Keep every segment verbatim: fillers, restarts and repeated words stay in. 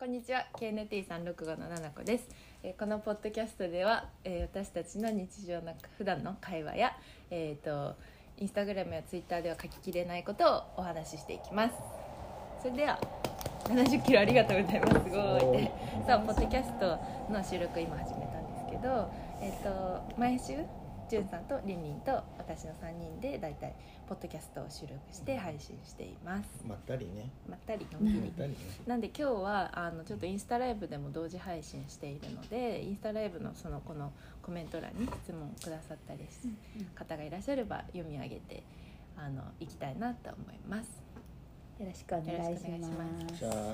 んにちは ケーエヌティーさんろくごのななこです、えー、このポッドキャストでは、えー、私たちの日常の普段の会話や、えー、とインスタグラムやツイッターでは書ききれないことをお話ししていきます。それではななじゅっキロありがとうございます。すごいでさあポッドキャストの収録今始めたんですけど、えー、と毎週じゅんさんとりんりんと私のさんにんでだいたいポッドキャストを収録して配信しています。 まったりねまったりのんびり、 まったりね。 なんで今日はあのちょっとインスタライブでも同時配信しているので、インスタライブのそのこのコメント欄に質問くださったりする方がいらっしゃれば読み上げてあのいきたいなと思います。 よろしくお願いします。 じゃあ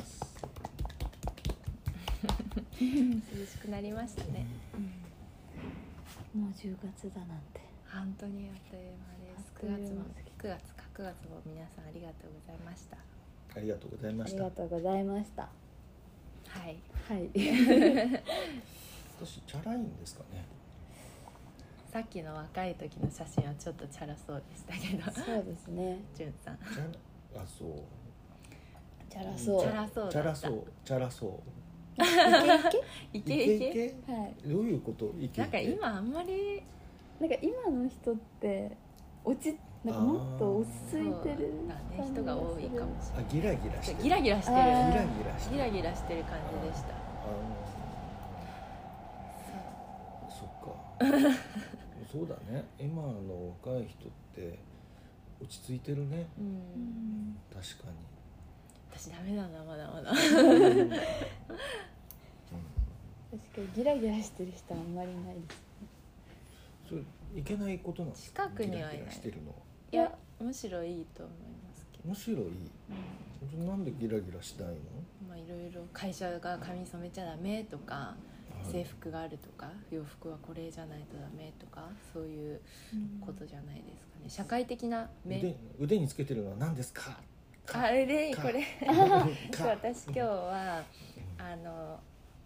涼しくなりましたね、 うん、もうじゅうがつだなんて本当にあっという間です。くがつもくがつかくがつも皆さんありがとうございました。 ありがとうございました。 ありがとうございました。 はいはい私チャラいんですかね。 さっきの若い時の写真はちょっとチャラそうでしたけどそうですね。 じゅんさんチャラあそうチャラそう。 チャラそうだった。 チャラそうチャラそうイケイケイケイケはい。 どういうことイケイケなんか今あんまりなんか今の人って落ちなんかもっと落ち着いてるそうだね、人が多いかもしれない。 あギラギラしてるギラギラしてるあーギラギラしてるギラギラしてる感じでした。 あのそっかそうだね。今の若い人って落ち着いてるね。 うん、 うん確かに私ダメだなまだまだうん確かにギラギラしてる人はあんまりないです。 それいけないことなんですか。 近くにはいないギラギラしてるのいやむしろいいと思いますけど、 むしろいい。 うんなんでギラギラしたいの？ まあ、いろいろ会社が髪染めちゃダメとか、制服があるとか洋服はこれじゃないとダメとかそういうことじゃないですかね。社会的な面。 腕, 腕につけてるのは何ですか？かあれでかこれか私今日はあの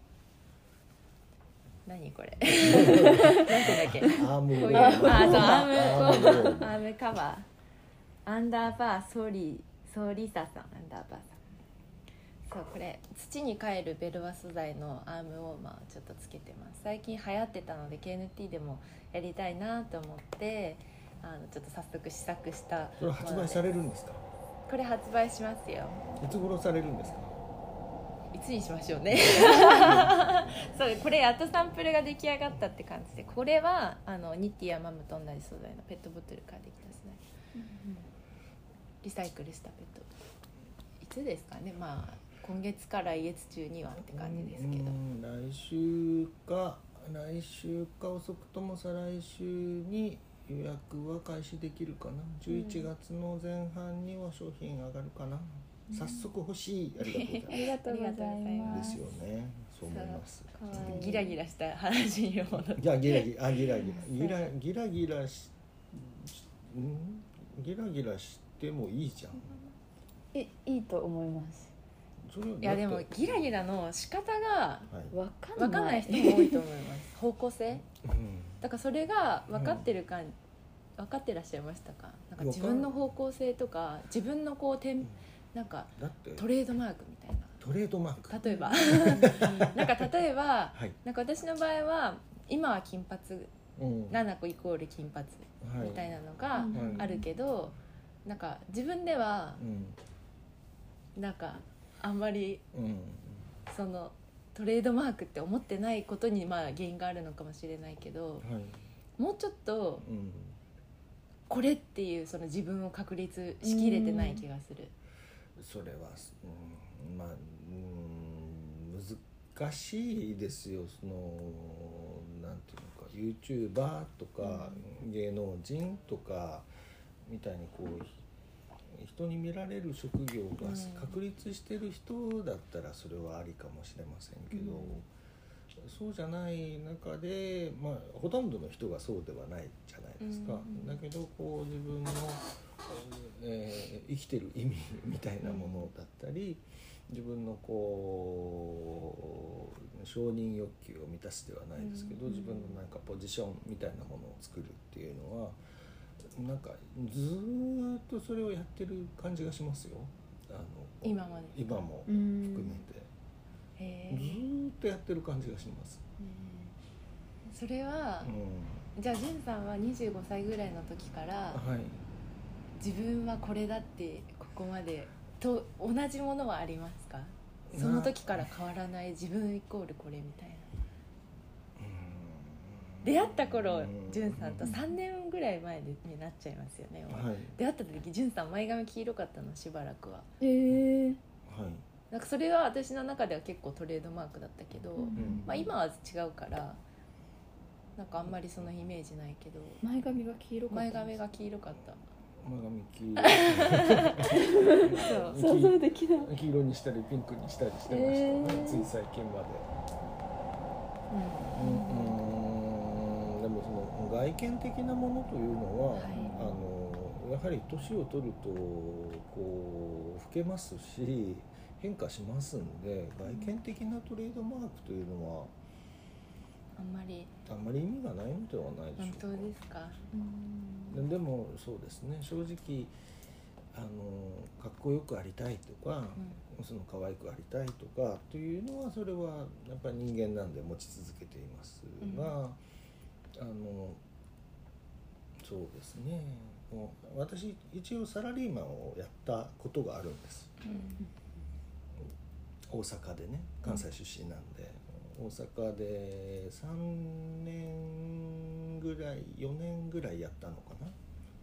何これなんていうんだっけアームウこういうォーマーあそうアームアームウォーマーアームカバーアンダーバーソリソリサさんアンダーバーさん、そうこれ土に帰るベルワ素材のアームウォーマーをちょっとつけてます。最近流行ってたので ケーエヌティー でもやりたいなと思ってあのちょっと早速試作したそれは発売されるんですか？ これ発売しますよ。 いつ頃されるんですか？ いつにしましょうねそうこれやっとサンプルが出来上がったって感じで、これはあのニッティやマムと同じ素材のペットボトルからできた素材、うん、リサイクルしたペットボトル。いつですかね、まあ今月か来月中にはって感じですけど、 うん来週か来週か遅くとも再来週に予約は開始できるかな。じゅういちがつの前半には商品上がるかな、うん、早速欲しい。ありがとうございますありがとうございま。 ですすよね。そう思います。 かわいい。 ギラギラした話に戻っていやギラギラあギラギラギラギラギラしんギラギラしてもいいじゃん。 えいいと思います。 それいやでもギラギラの仕方がはいわかんない。 分かんない人も多いと思います方向性うんだからそれが分かってるか、分かってらっしゃいましたか？なんか自分の方向性とか自分のこう点なんかだってトレードマークみたいな、 トレードマーク例えばなんか例えば、 はいなんか私の場合は今は金髪うんななこイコール金髪はいみたいなのがうんあるけど、なんか自分ではうんなんかあんまりうんそのトレードマークって思ってないことにまあ原因があるのかもしれないけど、 はいもうちょっとうんこれっていうその自分を確立しきれてない気がする。 それは、うん、まあ、うん、難しいですよ。そのなんていうのか YouTuber とか芸能人とかみたいにこう人に見られる職業が確立してる人だったらそれはありかもしれませんけど、うん、そうじゃない中で、まあ、ほとんどの人がそうではないじゃないですか、うん、だけどこう自分の、えー、生きてる意味みたいなものだったり、自分のこう承認欲求を満たすではないですけど、自分のなんかポジションみたいなものを作るっていうのはなんかずーっとそれをやってる感じがしますよ。あの今まで今も含めて。 へずーっとやってる感じがします。 それは、 うん、 じゃあ潤さんはにじゅうごさいぐらいの時からはい自分はこれだってここまでと同じものはありますか？その時から変わらない自分イコールこれみたいな。出会った頃潤さんとさんねんぐらい前になっちゃいますよね、 はい、 出会った時潤さん前髪黄色かったのしばらくは。 えー、 はい、 なんかそれは私の中では結構トレードマークだったけど、 うんまあ、今は違うからなんかあんまりそのイメージないけど前髪が黄色かった。 前髪が黄色かった前髪黄色そう想像できない。 黄色にしたりピンクにしたりしてましたね、 えー、 つい最近まで。 うんうん、うんでもその外見的なものというのは、 はい、 あのやはり年を取るとこう老けますし変化しますんで、外見的なトレードマークというのはあんまりあんまり意味がないのではないでしょうか。 本当ですか？ うん、 でもそうですね、正直あのかっこよくありたいとか、うん、その可愛くありたいとかというのはそれはやっぱり人間なんで持ち続けていますが、うん、あのそうですね、もう私一応サラリーマンをやったことがあるんです、うん、大阪でね、関西出身なんで、うん、大阪でさんねんぐらいよねんぐらいやったのかな。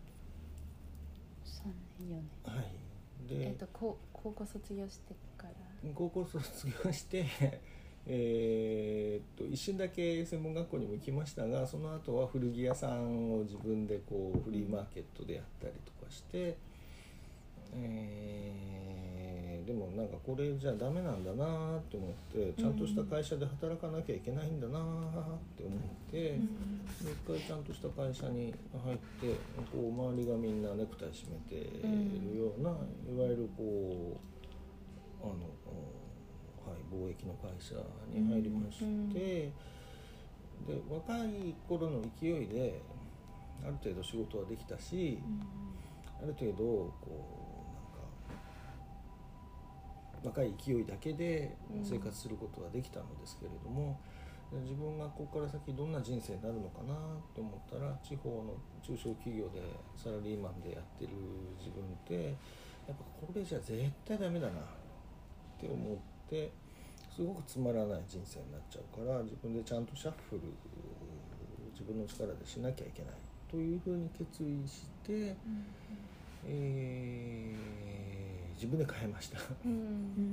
さんねんよねん、 はい。で、 えーと、高校卒業してから高校卒業してえー、っと一瞬だけ専門学校にも行きましたが、その後は古着屋さんを自分でこうフリーマーケットでやったりとかして、えー、でもなんかこれじゃダメなんだなって思って、ちゃんとした会社で働かなきゃいけないんだなって思って、うん、一回ちゃんとした会社に入ってこう周りがみんなネクタイ締めてるような、うん、いわゆるこうあのはい、貿易の会社に入りまして、うん、で若い頃の勢いである程度仕事はできたし、うん、ある程度こうなんか若い勢いだけで生活することはできたのですけれども、うん、自分がここから先どんな人生になるのかなって思ったら、地方の中小企業でサラリーマンでやってる自分ってやっぱこれじゃ絶対ダメだなって思ってすごくつまらない人生になっちゃうから、自分でちゃんとシャッフル自分の力でしなきゃいけないというふうに決意して、うんえー、自分で変えました、うん、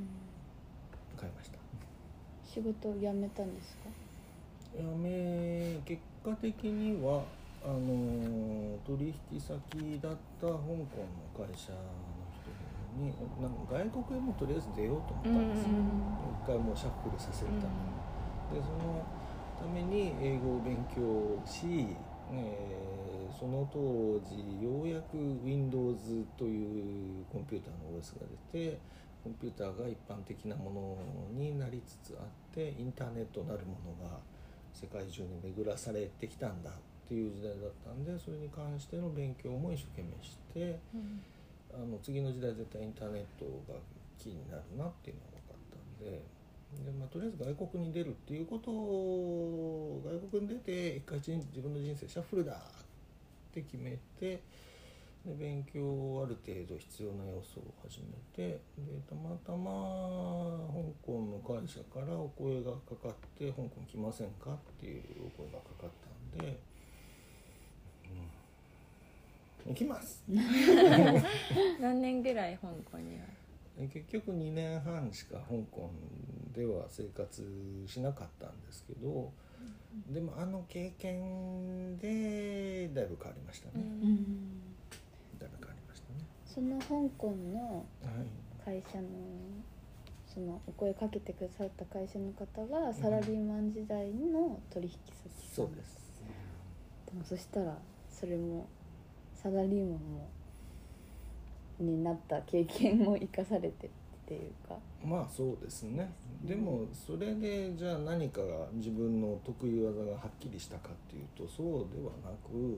変えました。 仕事を辞めたんですか？ 辞め結果的にはあの取引先だった香港の会社になんか外国へもとりあえず出ようと思ったんですよ、うん、一回もうシャッフルさせるために、うん、でそのために英語を勉強し、えー、その当時ようやく Windows というコンピューターの オーエス が出て、コンピューターが一般的なものになりつつあって、インターネットなるものが世界中に巡らされてきたんだっていう時代だったんで、それに関しての勉強も一生懸命して、うんあの次の時代絶対インターネットがキーになるなっていうのが分かったんで、で、まあ、とりあえず外国に出るっていうことを外国に出て一回自分の人生シャッフルだって決めて、で勉強をある程度必要な要素を始めて、でたまたま香港の会社からお声がかかって香港来ませんかっていうお声がかかったんで、行きます何年ぐらい香港には？ 結局にねんはんしか香港では生活しなかったんですけど、うん、でもあの経験でだいぶ変わりましたね、うん、だいぶ変わりましたね。 その香港の会社の、はい、そのお声かけてくださった会社の方がサラリーマン時代の取引先さん、うん、そうです。でもそしたらそれもサラリーマンもになった経験も生かされてっていうか、 まあそうですね。でもそれでじゃあ何かが自分の得意技がはっきりしたかっていうとそうではなく、うん、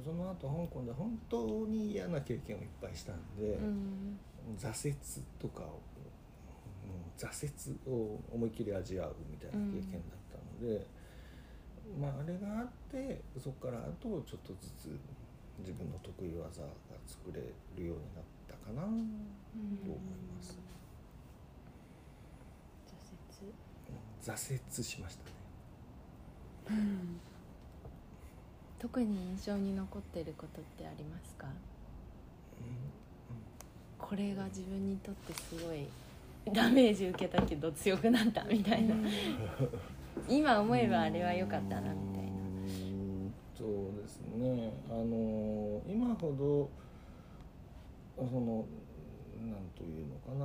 その後香港で本当に嫌な経験をいっぱいしたんで、うん、挫折とかを挫折を思いっきり味わうみたいな経験だったので、うん、まああれがあってそこからあとちょっとずつ自分の得意技が作れるようになったかなと思います。挫折挫折しましたね。 特に印象に残っていることってありますか？うんうん、これが自分にとってすごいダメージ受けたけど強くなったみたいな今思えばあれは良かったなみたいな。 そうですね、あの今ほどそのなんというのかな、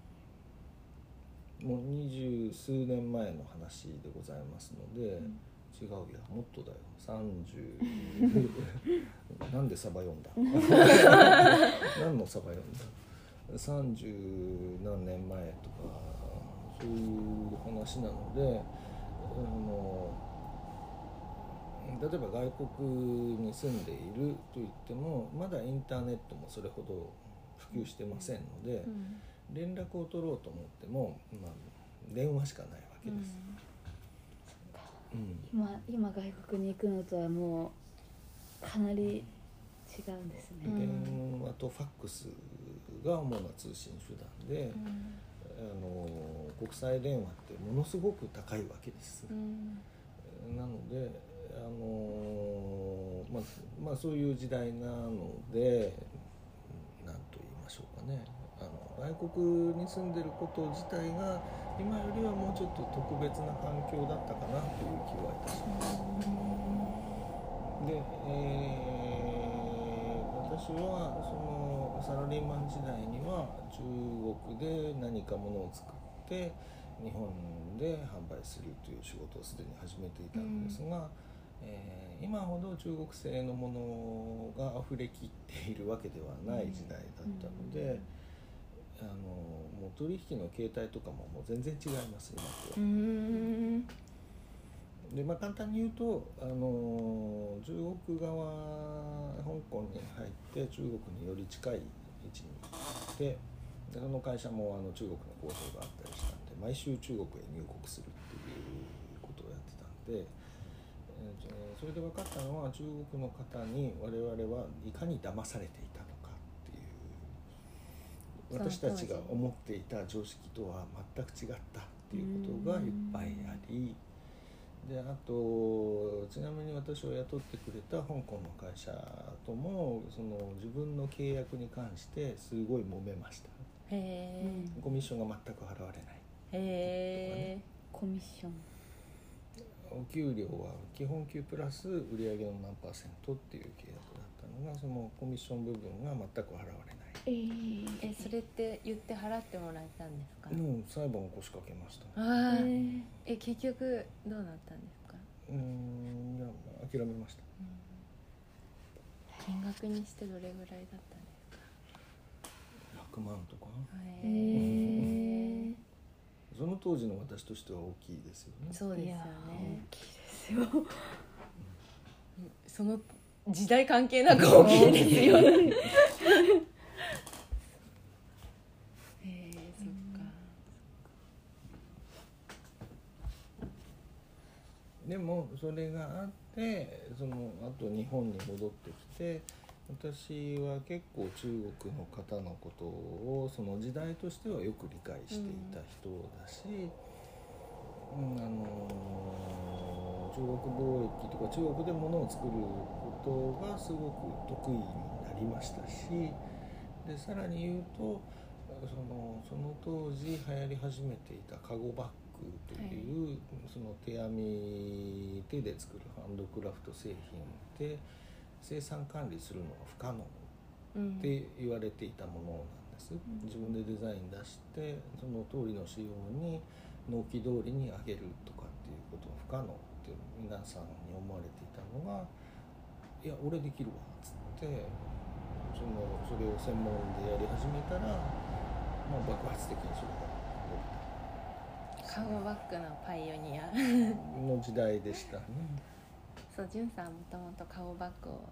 もう二十数年前の話でございますので、うん、違うやもっとだよさんじゅうなんでサバ読んだ何のサバ読んださんじゅう何年前とかそういう話なので、あの例えば外国に住んでいるといってもまだインターネットもそれほど普及してませんので、うん、連絡を取ろうと思っても、まあ、電話しかないわけです、 うんうん、今, 今外国に行くのとはもうかなり違うんですね。 電話とファックスが主な通信手段で、うん、あの国際電話ってものすごく高いわけです、うん、なのであのまあまあ、そういう時代なので何と言いましょうかね、あの外国に住んでること自体が今よりはもうちょっと特別な環境だったかなという気はいたします。で、えー、私はそのサラリーマン時代には中国で何かものを作って日本で販売するという仕事をすでに始めていたんですが、うんえー、今ほど中国製のものが溢れきっているわけではない時代だったので、うん、あのもう取引の形態とかももう全然違います今とは。うんでまあ、簡単に言うとあの中国側香港に入って中国により近い位置にいて、でその会社もあの中国の工場があったりしたんで毎週中国へ入国するっていうことをやってたんで。それで分かったのは中国の方に我々はいかに騙されていたのかっていう、私たちが思っていた常識とは全く違ったっていうことがいっぱいあり、であとちなみに私を雇ってくれた香港の会社ともその自分の契約に関してすごい揉めました。へー、コミッションが全く払われない。 へー、コミッションお給料は基本給プラス売上の何パーセントっていう契約だったのがそのコミッション部分が全く払われない。 えー、えそれって言って払ってもらえたんですか？ もう裁判を起こしかけました。 あ、えー、え結局どうなったんですか？ うーんいや諦めました、 うん、金額にしてどれぐらいだったんですか？ ひゃくまんとか。 へーその当時の私としては大きいですよね。 そうですよね。 大きいですよ、うん、 その時代関係なく大きいですよね。えー、そっか。 でもそれがあってそのあと日本に戻ってきて私は結構中国の方のことをその時代としてはよく理解していた人だし、うんうん、あの中国貿易とか中国で物を作ることがすごく得意になりましたし、でさらに言うとその、その当時流行り始めていたカゴバッグという、はい、その手編み手で作るハンドクラフト製品で生産管理するのは不可能って言われていたものなんです、うん、自分でデザイン出してその通りの仕様に納期通りに上げるとかっていうことは不可能って皆さんに思われていたのが、いや俺できるわっつってそのそれを専門でやり始めたら、まあ、爆発的にそれが伸びた。 カゴバッグのパイオニアの時代でしたね。 そうじゅんさんもともとカゴバッグを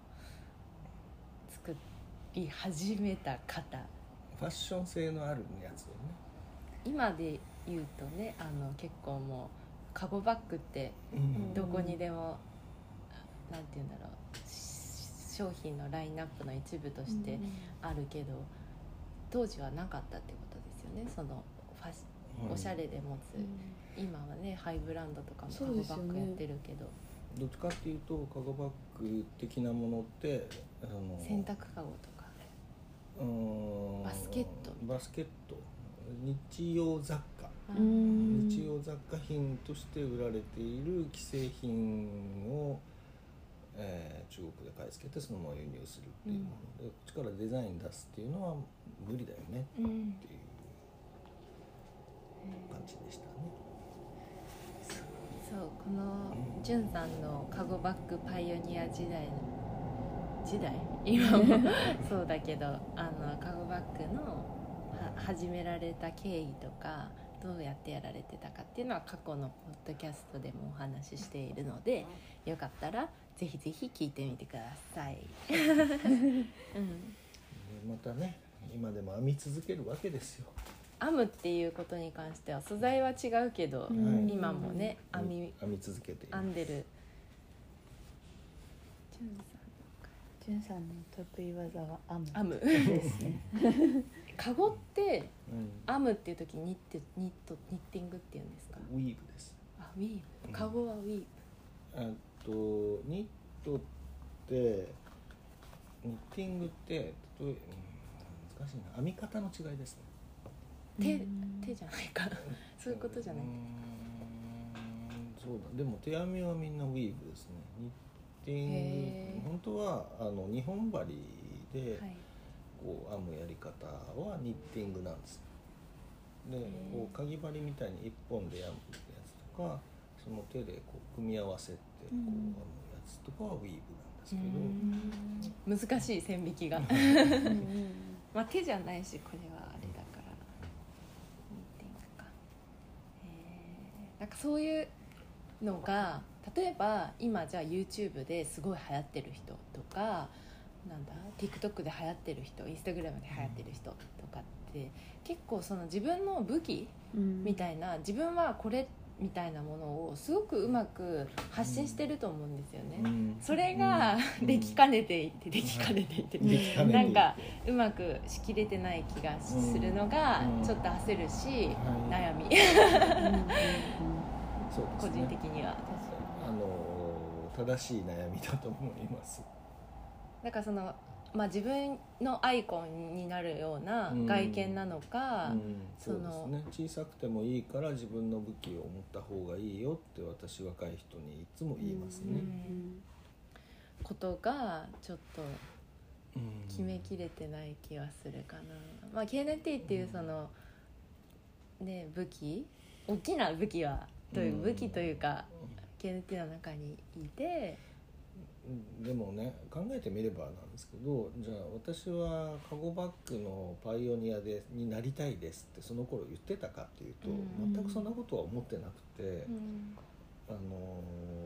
作り始めた方、 ファッション性のあるやつをね今で言うとね、あの結構もうカゴバッグってうんどこにでも、うん、なんていうんだろう、商品のラインナップの一部としてあるけど、うん、当時はなかったってことですよね。そのファシ、うん、おしゃれで持つ、うん、今はねハイブランドとかもカゴバッグやってるけど、 どっちかっていうとカゴバッグ的なものってあの洗濯カゴとか、 うーんバスケットバスケット日用雑貨、 うん日用雑貨品として売られている既製品を、えー、中国で買い付けてそのまま輸入するっていうもので、うん、こっちからデザイン出すっていうのは無理だよねっていう感じでしたね。 そう、このじゅんさんのカゴバッグパイオニア時代の時代今もそうだけど、あのカゴバッグのは始められた経緯とかどうやってやられてたかっていうのは過去のポッドキャストでもお話ししているので、よかったらぜひぜひ聞いてみてください、うん、 でまたね今でも編み続けるわけですよ。 編むっていうことに関しては素材は違うけど、うん、今もね編み、 編み続けている編んでるじゅんさんの得意技は編む編むですねカゴって編むっていう時ニッテニットニッティングっていうんですか？ ウィーブです。 あ、ウィーブ。カゴはウィーブ。 あとニットってニッティングって例え、うん、難しいな、編み方の違いですね。 手手じゃないかそういうことじゃない。うーん、 そうだ。でも手編みはみんなウィーブですね。ニッティング本当はあの日本針で、はい、こう編むやり方はニッティングなんです。でこうかぎ針みたいに一本で編むやつとか、その手でこう組み合わせてこう編むやつとかはウィーブなんですけど、 難しい線引きがまあ手じゃないしこれはあれだからニッティングか。へー、なんかそういうのが例えば今じゃあ YouTube ですごい流行ってる人とか、なんだ TikTok で流行ってる人、Instagram で流行ってる人とかって結構その自分の武器みたいな、自分はこれみたいなものをすごくうまく発信してると思うんですよね、うん、それができかねていてできかねていて、うん、なんかうまくしきれてない気がするのがちょっと焦るし、うん、悩みそうですね、 個人的にはあの正しい悩みだと思います。 だからその、まあ、自分のアイコンになるような外見なのか、 うんうん、そうですね、小さくてもいいから自分の武器を持った方がいいよって私若い人にいつも言いますね、うん、 ことがちょっと決めきれてない気はするかな、まあ、ケーエヌティー っていうその、ね、武器大きな武器はという武器というか、うん、ケーエヌティー の中にいて、 でもね考えてみればなんですけど、じゃあ私はカゴバッグのパイオニアでになりたいですってその頃言ってたかっていうと、うん、全くそんなことは思ってなくて、うん、あの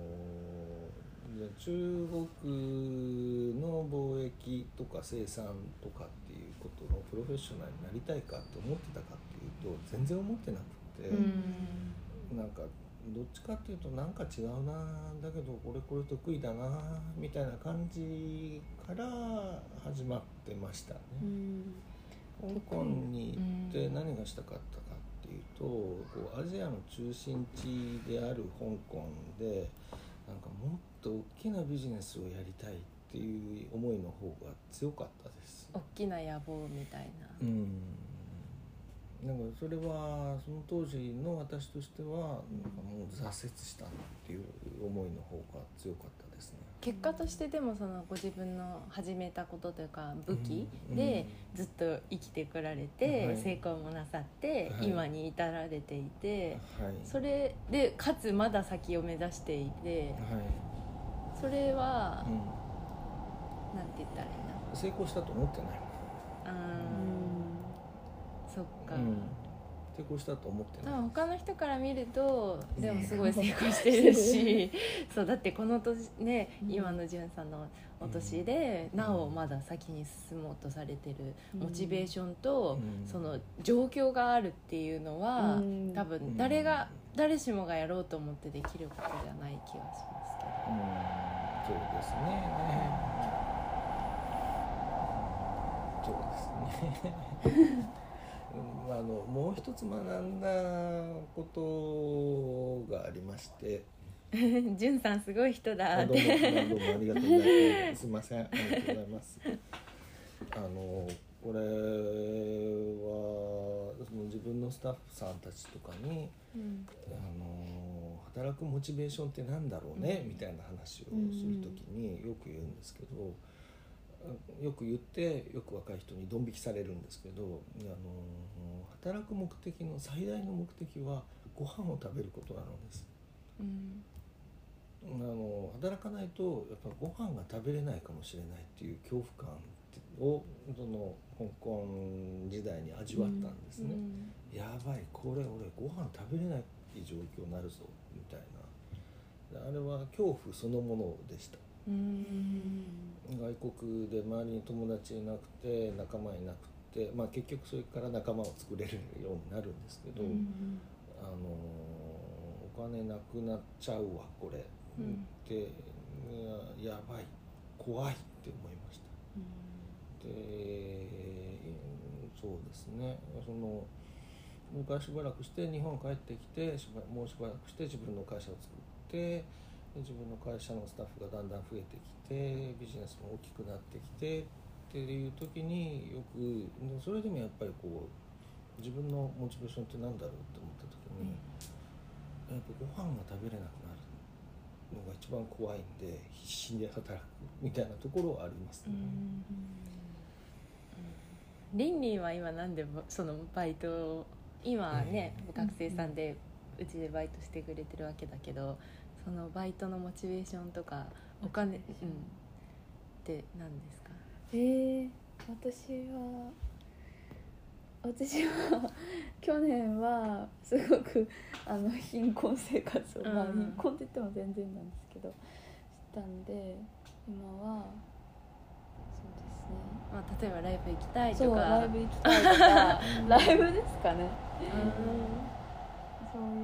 中国の貿易とか生産とかっていうことのプロフェッショナルになりたいかって思ってたかっていうと全然思ってなくて、うん、なんかどっちかっていうとなんか違うな、だけどこれこれ得意だなみたいな感じから始まってましたね、うん、香港に行って何がしたかったかっていうと、こうアジアの中心地である香港でなんかもっと大きなビジネスをやりたいっていう思いの方が強かったです。 大きな野望みたいな、 うん、なんかそれはその当時の私としてはなんかもう挫折したっていう思いの方が強かったですね。 結果としてでもそのご自分の始めたことというか武器でずっと生きてこられて成功もなさって今に至られていて、それでかつまだ先を目指していて、それはなんて言ったらいいな、 成功したと思ってない。 あー、そっか、 うん、っ成功したと思ってない。 他の人から見るとでもすごい成功してるしそうだってこの年ね、うん、今のじゅんさんのお年で、うん、なおまだ先に進もうとされてるモチベーションと、うん、その状況があるっていうのは、うん、多分誰が、うん、誰しもがやろうと思ってできることじゃない気はしますけど、 うん、そうですね、そうですねあのもう一つ学んだことがありましてじゅんさんすごい人だってどうも、どうもありがとうございますすいません、ありがとうございますあのこれはその自分のスタッフさんたちとかに、うん、あの働くモチベーションってなんだろうね、うん、みたいな話をするときによく言うんですけど、よく言ってよく若い人にドン引きされるんですけど、あの働く目的の最大の目的はご飯を食べることなのです、うん、あの働かないとやっぱご飯が食べれないかもしれないっていう恐怖感をその香港時代に味わったんですね、うんうん、やばいこれ俺ご飯食べれない状況になるぞみたいな、あれは恐怖そのものでした。うん、外国で周りに友達いなくて仲間いなくて、まあ、結局それから仲間を作れるようになるんですけど、うん、あのお金なくなっちゃうわこれ、うん、で や, やばい怖いって思いました、うん、でそうですね、その昔しばらくして日本帰ってきてしばもうしばらくして自分の会社を作って自分の会社のスタッフがだんだん増えてきてビジネスも大きくなってきてっていう時によくそれでもやっぱりこう自分のモチベーションって何だろうって思った時に、うん、やっぱご飯が食べれなくなるのが一番怖いんで必死で働くみたいなところはありますね。 うん、リンリンは今なんでそのバイトを今ね、うん、学生さんでうちでバイトしてくれてるわけだけど、そのバイトのモチベーションとかお金、うん、って何ですか？ えー、私は私は去年はすごくあの貧困生活を、うん、まあ貧困って言っても全然なんですけどしたんで、今はそうですね、 まあ、例えばライブ行きたいとか、 そうライブ行きたいとかライブですかね、うん、そういう、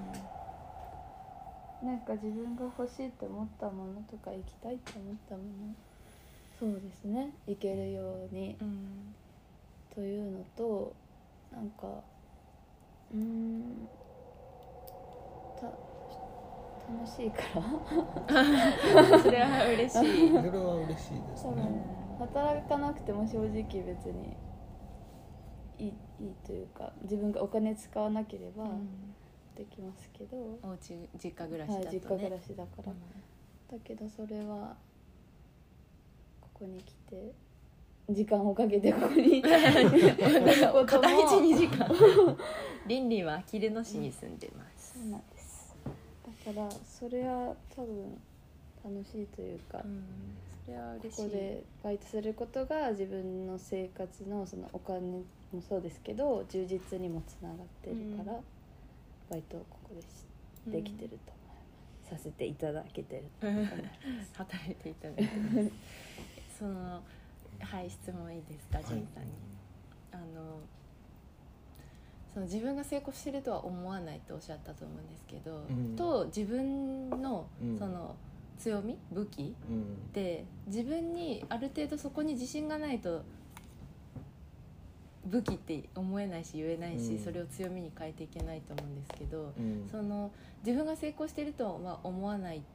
うん、なんか自分が欲しいと思ったものとか行きたいと思ったもの、そうですね、行けるように、うん、というのと、なんかうーんた楽しいからそれは嬉しいそれは嬉しいですね。 働かなくても正直別にいい、いいというか、自分がお金使わなければできますけど、うん、 おうち実家暮らしだとね、はい、 実家暮らしだから、うん、だけどそれはここに来て時間をかけてここに片道にじかんリンリンはあきる野市に住んでます、 うん、そうなんです。だからそれは多分楽しいというか、うん、 それは嬉しい。 ここでバイトすることが自分の生活のそのお金もそうですけど充実にもつながってるから、うん、バイトをここでしできてると思います、うん、させていただけてると思います働いていただいてますそのはい、質問いいですか、ジンさんに、はい、あのその自分が成功してるとは思わないとおっしゃったと思うんですけど、うん、と自分のその強み、武器、うん、で自分にある程度そこに自信がないと武器って思えないし言えないし、うん、それを強みに変えていけないと思うんですけど、うん、その自分が成功してるとは思わないって、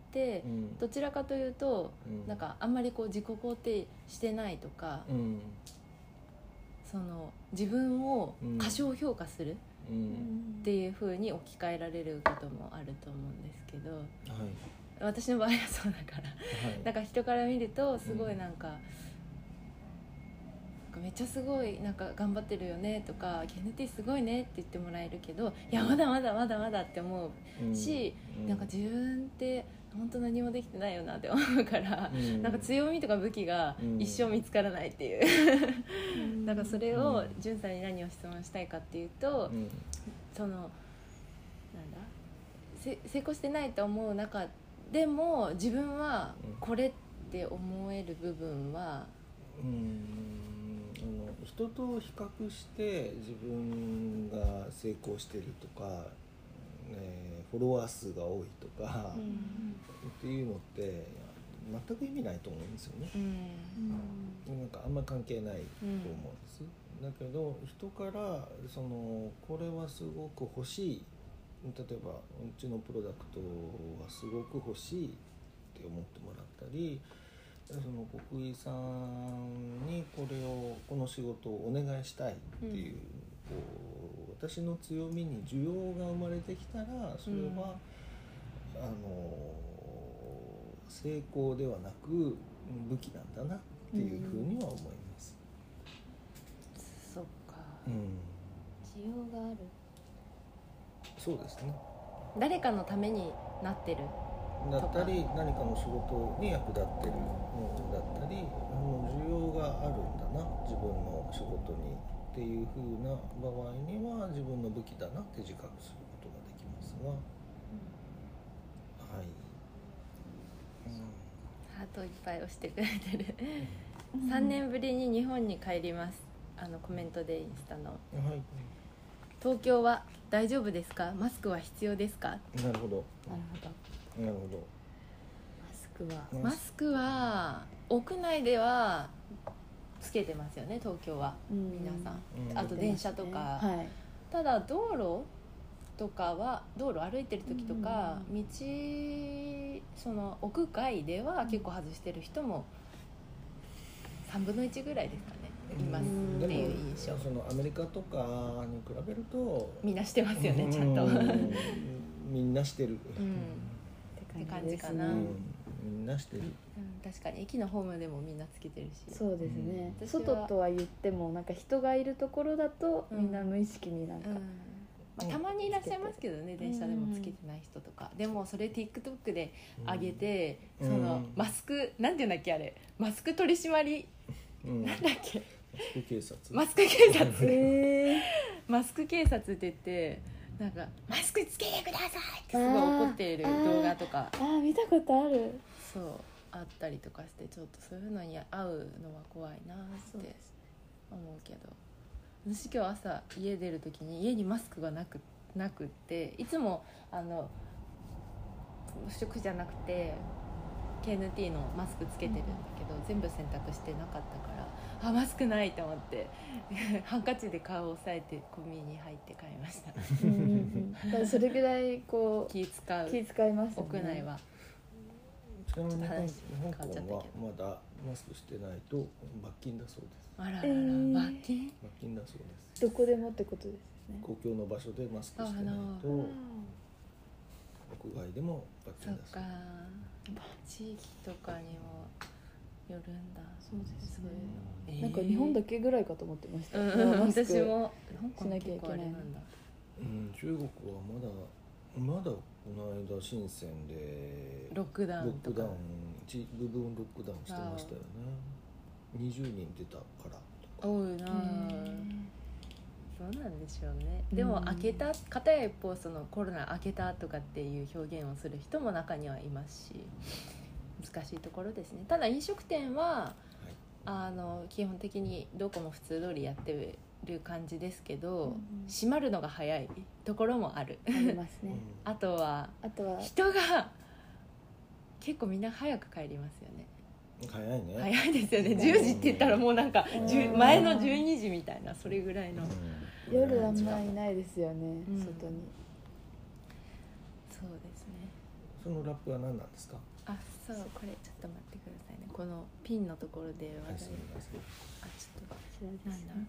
うん、どちらかというと、うん、なんかあんまりこう自己肯定してないとか、うん、その自分を過小評価するっていう風に置き換えられることもあると思うんですけど、はい、私の場合はそうだから、はい、なんか人から見るとすごいなんか、めっちゃすごいなんか頑張ってるよねとか ケーエヌティー すごいねって言ってもらえるけど、いやまだまだまだまだって思うし、うん、なんか自分って本当何もできてないよなって思うから、うん、なんか強みとか武器が一生見つからないっていう、うん、だからそれをじゅんさんに何を質問したいかっていうと、うん、そのなんだ成功してないと思う中でも自分はこれって思える部分は、 うん、あの人と比較して自分が成功してるとか、ね、フォロワー数が多いとか、うん、っていうのって全く意味ないと思うんですよね、うん、なんかあんま関係ないと思うんです、うん、だけど人からそのこれはすごく欲しい、例えばうちのプロダクトはすごく欲しいって思ってもらったり、その国井さんにこれをこの仕事をお願いしたいっていう、うん、こう私の強みに需要が生まれてきたらそれは、うん、あの成功ではなく武器なんだなっていうふうには思います、 うん、そっか、 うん、需要がある。 そうですね。 誰かのためになってるだったり何かの仕事に役立ってるのだったり、あの需要があるんだな自分の仕事にっていう風な場合には自分の武器だなって自覚することができますが、うん、はい、 うん、ハートいっぱい押してくれてるさんねんぶりに日本に帰ります。あのコメントでインスタの、はい、東京は大丈夫ですか？マスクは必要ですか？ なるほどなるほどなるほど。 マスクはマスクは屋内ではつけてますよね、東京は、うん、皆さん、うん、あと電車とか、ね、はい、ただ道路とかは道路歩いてる時とか、うん、道その屋外では結構外してる人もさんぶんのいちぐらいですかね、いますっていう印象。 そのアメリカとかに比べるとみんなしてますよね、ちゃんとみんなしてる、うんって感じかな、うん、 みんなしてる、うん、 確かに駅のホームでもみんなつけてるし。 そうですね、うん、外とは言ってもなんか人がいるところだとみんな無意識になんか、うんうん、 まあ、たまにいらっしゃいますけどね、電車でもつけてない人とか、うん、でもそれ TikTok で上げて、うん、そのマスクなんていうんだっけあれ、マスク取り締まり、うん、なんだっけ、 マスク警察マスク警察、えー、マスク警察って言ってなんかマスクつけてくださいってすごい怒っている動画とか、 ああ見たことある、 そうあったりとかして、ちょっとそういうのに合うのは怖いなって思うけど、私今日朝家出る時に家にマスクがなくなくっていつもあの不織布じゃなくて ケーエヌティー のマスクつけてるんだけど、うん、全部洗濯してなかったからあマスクないと思ってハンカチで顔を押さえてコンビニに入って買いましたうんうん、 うん、だからそれぐらいこう気使う、 気使いますよね、 屋内は。 ちなみに香港はまだマスクしてないと罰金だそうです。 あららら、えー、罰金？ 罰金だそうです。 どこでもってことですね。 公共の場所でマスクしてないと屋外でも罰金だそうです。 そっか、地域とかにもよるんだ。 そうですね、 えー、 なんか日本だけぐらいかと思ってました、うん、 マスク私もしなきゃいけない。 うん、中国はまだまだこの間深センでロックダウンとかロックダウン一部分ロックダウンしてましたよね。にじゅうにん出たからとか多いな。そうなんでしょうね。でも開けた片や一方そのコロナ開けたとかっていう表現をする人も中にはいますし、難しいところですね。ただ飲食店は、はい、あの基本的にどこも普通通りやってる感じですけど、うんうん、閉まるのが早いところもある。 ありますね。 あとは、 あとは人が結構みんな早く帰りますよね。 早いね。 早いですよね。じゅうじって言ったらもうなんか前のじゅうにじみたいな、それぐらいの。 夜はあんまりいないですよね、うん、外に。 そうですね。 そのラップは何なんですか？ あ、そう、これちょっと待ってくださいね。このピンのところで話題、はい、あ、ちょっとこちらですね。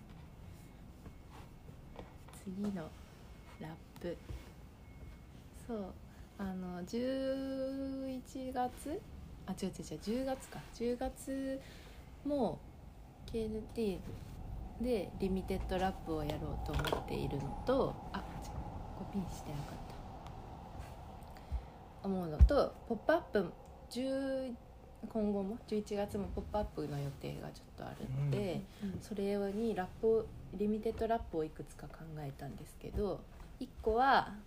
次のラップ、そう、あのじゅういちがつ、あ、違う違う違う、じゅうがつか、じゅうがつも ケーエヌティー でリミテッドラップをやろうと思っているのと、あ、違う、ここピンしてなかった。 思うのと、ポップアップじゅう今後もじゅういちがつもポップアップの予定がちょっとあるので、 うんそれにラップをリミテッドラップをいくつか考えたんですけど、いっこはあ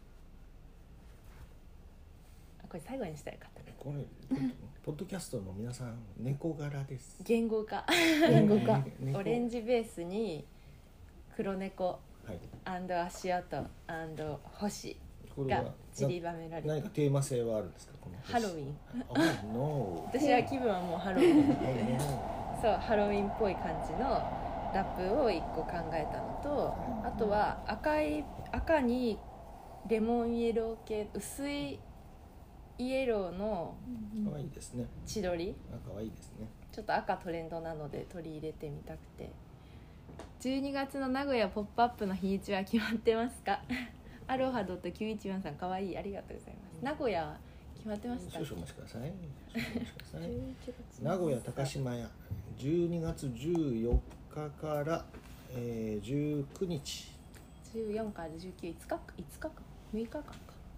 これ最後にしたらよかった。 これポッドキャストの皆さん猫柄です。 言語化言語化猫オレンジベースに黒猫はい、 足跡星これはが散りばめられて、 何かテーマ性はあるんですか？このハロウィン。 あ、ノ私は気分はもうハロウィンー。 そうハロウィンっぽい感じのラップをいっこ考えたのと、あとは赤い赤にレモンイエロー系薄いイエローの可愛いですね。 千鳥、 あ、可愛いですね。 ちょっと赤トレンドなので取り入れてみたくて。じゅうにがつの名古屋ポップアップの日にちは決まってますか？アロハ きゅういちいちさんかわいい、ありがとうございます。名古屋は決まってましたっけ？ 少々お待ちください。少々お待ちください。 じゅういちがつ名古屋高島屋じゅうにがつじゅうよっかから、えー、じゅうくにちじゅうよっかからじゅうく、いつかかいつかかむいかかんか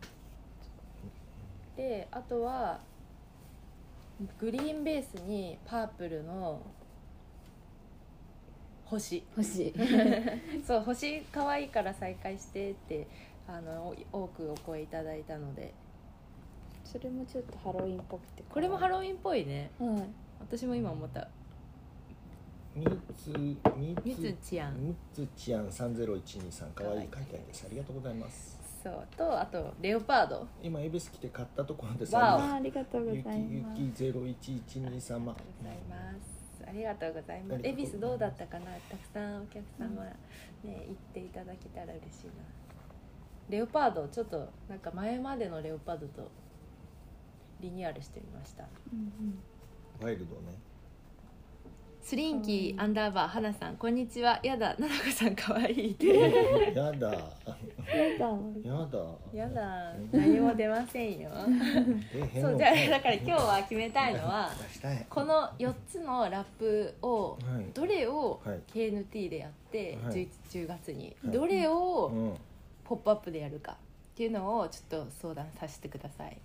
で、あとはグリーンベースにパープルの星欲しいそう星可愛いから再開してってあの多くお声いただいたので、 それもちょっとハロウィンっぽくてこれもハロウィンっぽいね。 はい私も今思った。 みつみみつちゃんみつちゃんさんぜろいちにさんかわいい書いてあります。ありがとうございます。 そうと、あとレオパード、 今エビス来て買ったところです。 わおあありがとうございますゆきゆきゼロいちいちに様。 ありがとうございます。ありがとうございます。 ありがとうございます恵比寿どうだったかな。たくさんお客様ね、行っていただけたら嬉しいな。レオパードちょっとなんか前までのレオパードとリニューアルしてみました。 うんワイルドね。 スリンキーアンダーバー花さんこんにちは。やだななこさんかわいいってやだ。 やだやだ。 やだ何も出ませんよえそうじゃあだから今日は決めたいのは出したい。 このよっつのラップをはいどれをはいケーエヌティー でやってはいじゅういち、じゅうがつにはいどれうをん。 ポップアップでやるかっていうのをちょっと相談させてください。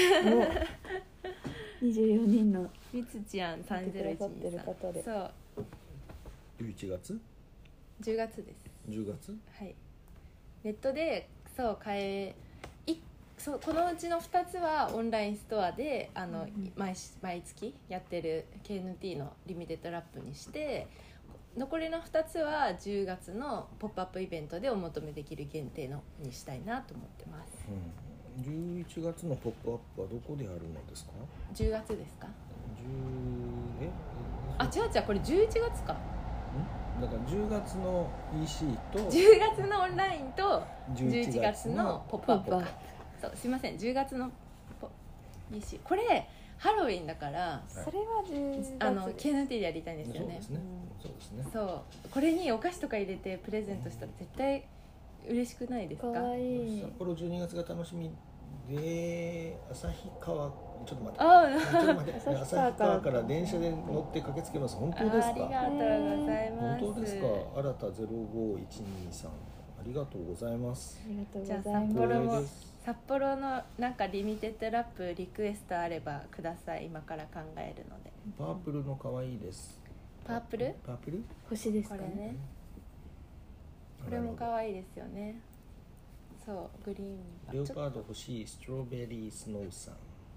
にじゅうよにんのみつちゃんさんぜろいちにさん見てくださってる方でそうじゅういちがつ？ じゅうがつです。 じゅうがつ？ はいネットでそう買えいそうこのうちのふたつはオンラインストアであの、 うん毎し毎月やってる ケーエヌティー のリミテッドラップにして残りのふたつはじゅうがつのポップアップイベントでお求めできる限定のにしたいなと思ってます。 うん。じゅういちがつのポップアップはどこでやるのですか？ じゅうがつですか？ じゅうえあ違う違うこれじゅういちがつか。 んだからじゅうがつの イーシー とじゅうがつのオンラインとじゅう 11 いち月のポップアップポップアッそうすいませんじゅうがつのポいいしこれハロウィンだからそれはじゅうがつあの ケーエヌティー でやりたいんですよね。 そうですね。そうですね。 そうこれにお菓子とか入れてプレゼントしたら絶対嬉しくないですか？ かわいい札幌じゅうにがつが楽しみで旭川ちょっと待ってあちょっと待って旭川旭川から電車で乗って駆けつけます。本当ですか？ ありがとうございます。 本当ですか？新たゼロごいちにさんありがとうございます。 ありがとうごじゃあざいます札幌も光栄です札幌のなんかリミテッドラップリクエストあればください。今から考えるので。 パープルの可愛いです。 パープルパープル星ですかこれねねこれも可愛いですよね。そうグリーンレオちょパード欲しいストロベリースノーさん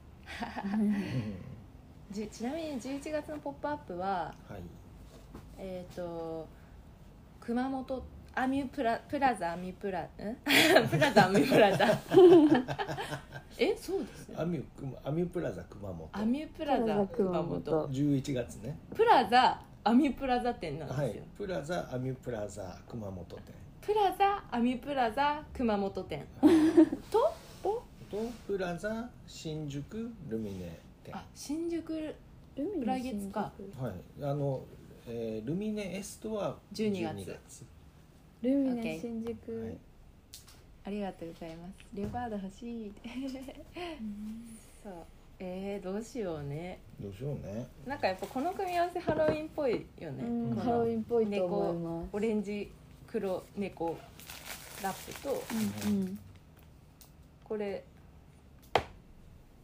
じゅちなみにじゅういちがつのポップアップははいえっ、ー、と熊本アミュプラプラザアミュプラんプラザアミュプラザえそうですねアミュアミュプラザ熊本アミュプラザ熊本じゅういちがつね。 プラザアミュプラザ店なんですよ、 はいプラザアミュプラザ熊本店プラザアミュプラザ熊本店ととプラザ新宿ルミネ店あ新宿海の来月かはいあの、えールミネエストはじゅうにがつじゅうにがつルミ OK ネ新宿、 はいありがとうございます。レオパード欲しいそうえー、どうしようね。 どうしようね。 なんかやっぱこの組み合わせハロウィンっぽいよね、 うんこのハロウィンっぽいと思いますオレンジ黒猫ラップとうんうんこれ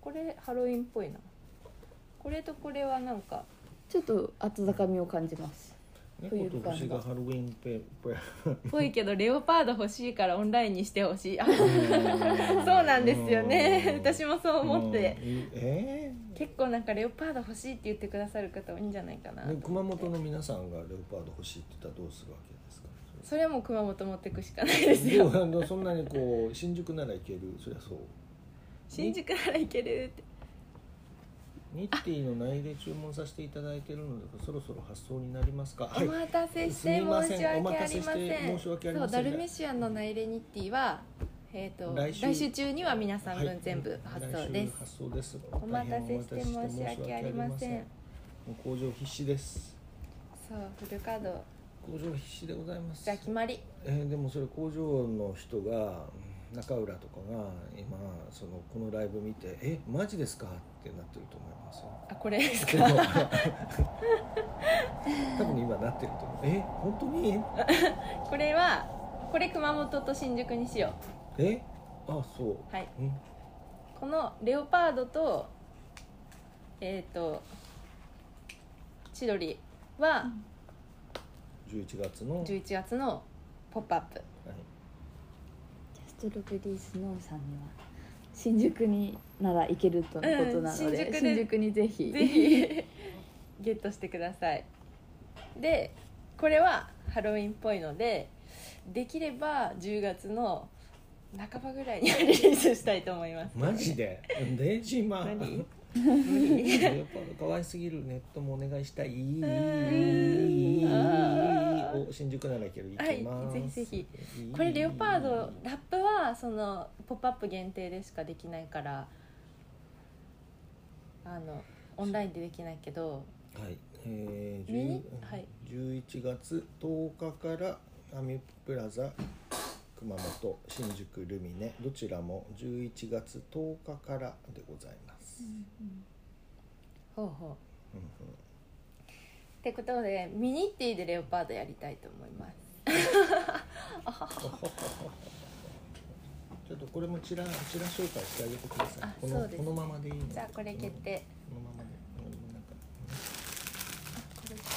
これハロウィンっぽいな。これとこれはなんかちょっと温かみを感じます。 猫と星がハロウィンペペぽいけどレオパード欲しいからオンラインにしてほしい。あそうなんですよね。私もそう思って、 えー、 結構なんかレオパード欲しいって言ってくださる方多いんじゃないかな。 熊本の皆さんがレオパード欲しいって言ったらどうするわけですか。 それはもう熊本持ってくしかないですよ。 そんなにこう新宿なら行ける。そりゃそう。 新宿なら行けるって。 ニッティの内入れ注文させていただいているのでそろそろ発送になりますか。 お待たせして申し訳ありません。 お待たせして申し訳ありません。 そうダルメシアンの内入れニッティは、えー、と来週、来週中には皆さん分全部発送です。 発送です。 お待たせして申し訳ありません。 もう工場必死です。 そうフル稼働。 工場必死でございます。 じゃあ決まり。 えー、でもそれ工場の人が中浦とかが今そのこのライブ見てえマジですかってなってると思いますよ。 あこれですか。 多分今なってると思う。え本当にこれはこれ熊本と新宿にしよう。えあそう。 はい、うん、このレオパードとえっ、ー、と千鳥はじゅういちがつのじゅういちがつのポップアップ、はい、 ジャストロベリースノーさんには新宿になら行けるとのことなので、うん、新宿新宿にぜひぜひゲットしてください。でこれはハロウィンっぽいのでできればじゅうがつの半ばぐらいにはリリースしたいと思います。 マジでデジマ何やっぱ可愛すぎる。ネットもお願いしたい。お新宿なら行ける。行きます、 はい、ぜひぜひ。これレオパードラップはそのポップアップ限定でしかできないからあのオンラインでできないけど、 はい、えーはい、 じゅういちがつとおかからアミュプラザ熊本新宿ルミネどちらもじゅういちがつとおかからでございます、うんうん、 ほうほう、うんうん、ってことでミニッティでレオパードやりたいと思いますちょっとこれもチラチラ紹介してあげてください。この、そうです、このままでいいの。 じゃあこれ決定。 このままで。なんか、うん、あ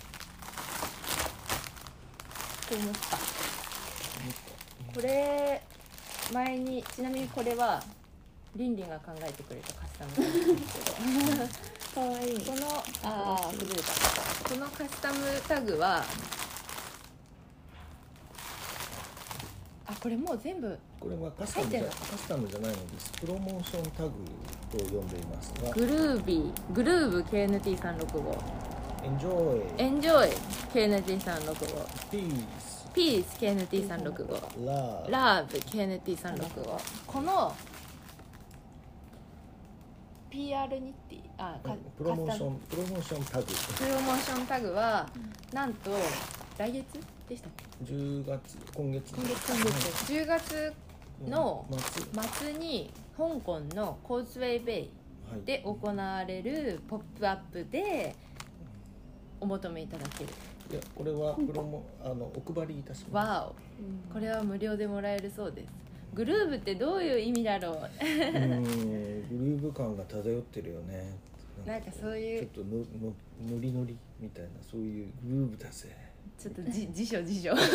これと思った。これ前にちなみにこれはリンリンが考えてくれたカスタムなんですけどかわいい。このああ崩れた。このカスタムタグはあこれもう全部これはカスタムじゃカスタムじゃないのです。プロモーションタグと呼んでいますがグルービーグルーブ ケーエヌティーさんろくごエンジョイエンジョイ ケーエヌティーさんろくごピースピース ケーエヌティーさんろくごラブラブ ケーエヌティーさんろくごこの ピーアール ニッティあかプロモーションプロモーションタグプロモーションタグは、うん、なんと来月でしたっけじゅうがつ今月今月今月じゅうがつの末に香港のコーズウェイベイで行われるポップアップでお求めいただける。 いやこれはプロモあのお配りいたします。わお、これは無料でもらえるそうです。グルーブってどういう意味だろう。うんグルーブ感が漂ってるよね。 なんかそういうちょっとののノリノリみたいなそういうグルーブだぜ。 ちょっとじ辞書辞書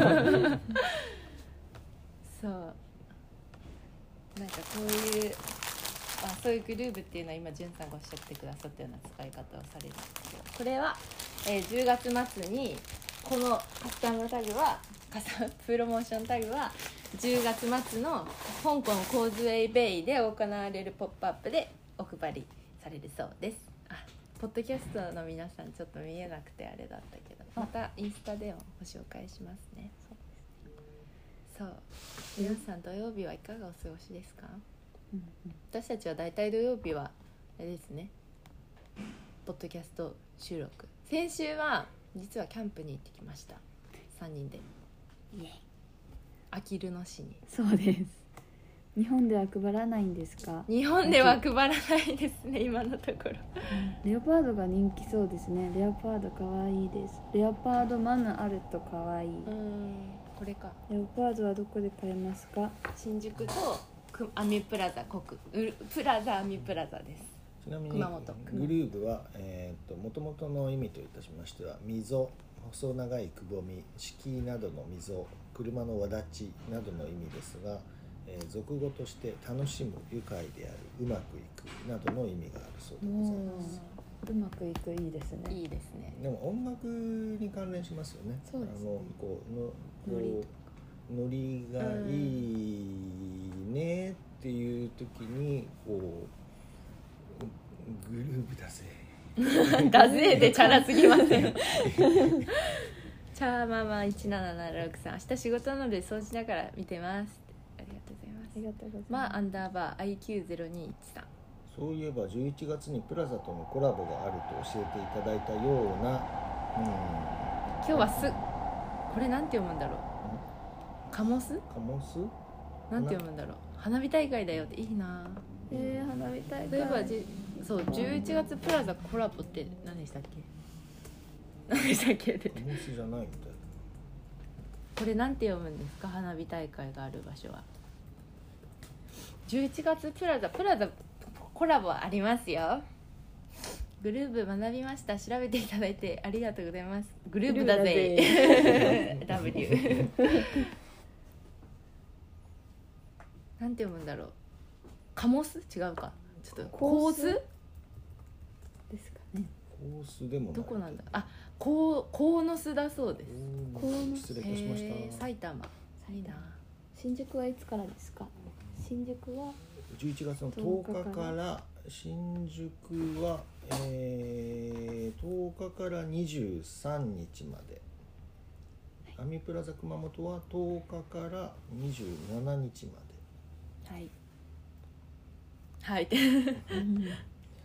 そうなんかこういうあそういうグルーブっていうのは今じゅんさんがおっしゃってくださったような使い方をされるんですけどこれは、えー、じゅうがつ末にこのカスタムタグはカスタムプロモーションタグはじゅうがつ末の香港コーズウェイベイで行われるポップアップでお配りされるそうです。あポッドキャストの皆さんちょっと見えなくてあれだったけどまたインスタでもご紹介しますね。そう皆さん土曜日はいかがお過ごしですか？うんうん、私たちはだいたい土曜日はあれですねポッドキャスト収録先週は実はキャンプに行ってきましたさんにんであきる野市に。 そうです日本では配らないんですか？ 日本では配らないですね今のところレオパードが人気そうですね。レオパードかわいいです。レオパードマヌあるとかわいい。 うんこれか。 レオパードはどこで買えますか？ 新宿とくアミプラザ国うプラザアミプラザです。 ちなみに熊本グルーブはえー、と元々の意味といたしましては溝、細長いくぼみ、敷居などの溝、車のわだちなどの意味ですが、えー、俗語として楽しむ、愉快である、うまくいくなどの意味があるそうでございます。 うまくいく、いいですね。 いいですね。 でも音楽に関連しますよね。 そうですね。 あのこうのノリこうノリがいいねっていう時にこうグルーブだぜだぜでチャラすぎませんチャーママいちなななろくさん、明日仕事なので掃除ながら見てます。ありがとうございます。 ありがとうございます。 まあアンダーバー アイキューゼロにいちさん、 そういえばじゅういちがつにプラザとのコラボがあると教えていただいたような、うん、 今日はすこれなんて読むんだろう、カモスカモスなんて読むんだろう、花火大会だよっていいな。 えー、花火大会。 例えばじそうじゅういちがつプラザコラボって何でしたっけ何でしたっけってカモスじゃないみたいこれなんて読むんですか、花火大会がある場所は。じゅういちがつプラザプラザコラボありますよ。グルーブ学びました。調べていただいてありがとうございます。グルーブだぜW なんて読むんだろう、カモス違うか、ちょっと構図ですかね。 コースでもないどこなんだ、あ、こう鴻巣だそうです。 鴻巣失礼いたしましへーた。 埼玉いいな。 新宿はいつからですか。新宿はじゅういちがつのとおかから新宿は、えー、とおかからにじゅうさんにちまで、アミプラザ熊本はとおかからにじゅうしちにちまはいはいうんで、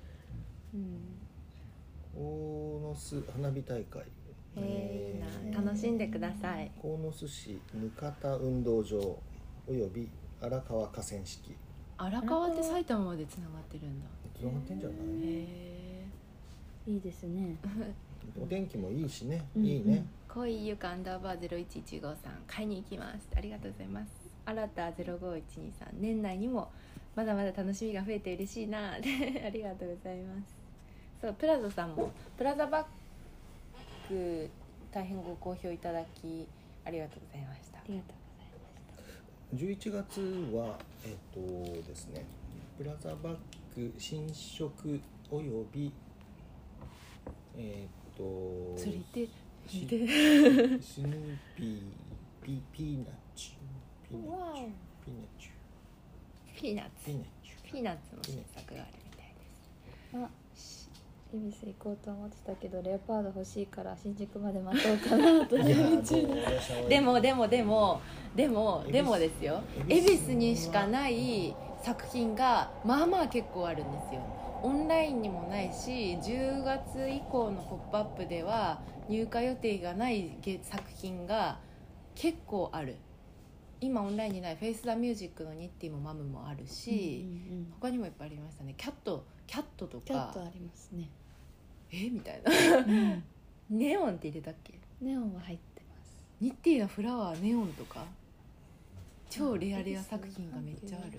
鴻巣花火大会、 えー、いいな、楽しんでください。 鴻巣市額田運動場および荒川河川敷。 荒川って埼玉までつながってるんだ。 つながってんじゃない？ へいいですね。 お天気もいいしね、 うんいいね。 ー恋ゆかアンダーバーゼロいちいちごさん、買いに行きます。ありがとうございます。新たゼロごいちにさん、年内にもまだまだ楽しみが増えて嬉しいなありがとうございます。そう、プラザさんもプラザバッグ大変ご好評いただきありがとうございました。 ありがとうございました。 じゅういちがつはえっとですね、プラザバッグ新色およびえっと釣り手しでスヌーピーピピーナッチピーナッわチお。 ピーナッチピーナッツピーナッチピーナッツの新作があるみたいです。 あ、恵比寿行こうと思ってたけどレオパード欲しいから新宿まで待とうかなといや思ってーでもでもでもでも恵比寿でもですよ、恵比寿にしかない作品がまあまあ結構あるんですよ。オンラインにもないし、じゅうがつ以降のポップアップでは入荷予定がない作品が結構ある。今オンラインにないフェイス・ザ・ミュージックのニッティもマムもあるし、 うんうんうん、 他にもいっぱいありましたね。キャットキャットとかキャットありますね。 えみたいなうんネオンって入れたっけ、 ネオンは入ってます。 ニッティのフラワーネオンとか超レアレア作品がめっちゃある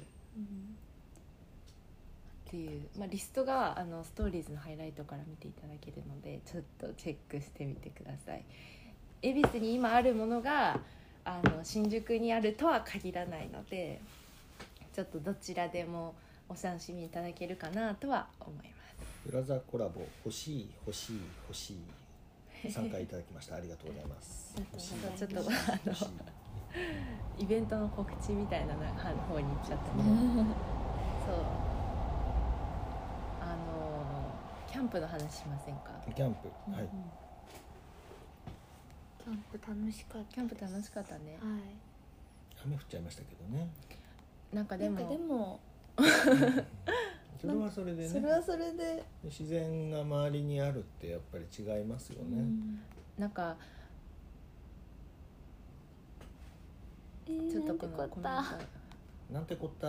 っていう、まあ、リストがあのストーリーズのハイライトから見ていただけるのでちょっとチェックしてみてください。恵比寿に今あるものがあの新宿にあるとは限らないので、ちょっとどちらでもお楽しみいただけるかなとは思います。 プラザコラボ欲しい欲しい欲しい参加いただきました。ありがとうございます。 ありがとうございますちょっとあの欲しいイベントの告知みたいな方に行っちゃったけどそうあのキャンプの話しませんか。 キャンプ、はい。 キャンプ楽しかった。 キャンプ楽しかったね。 はい。 雨降っちゃいましたけどね。 なんかでもなんかでもそれはそれでね。 それはそれで、 自然が周りにあるってやっぱり違いますよね。 うんなんかえー、 ちょっとこのなんてこったコメントなんてこった。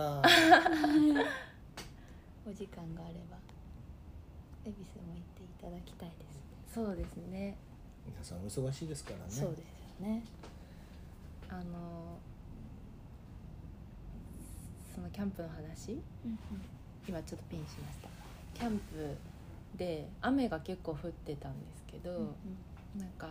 お時間があれば恵比寿も行っていただきたいです。 そうですね。 皆さんお忙しいですからね。 そうですよね。 あのそのキャンプの話、 うんうん今ちょっとピンしました。キャンプで雨が結構降ってたんですけど、 うんうんなんか、ね、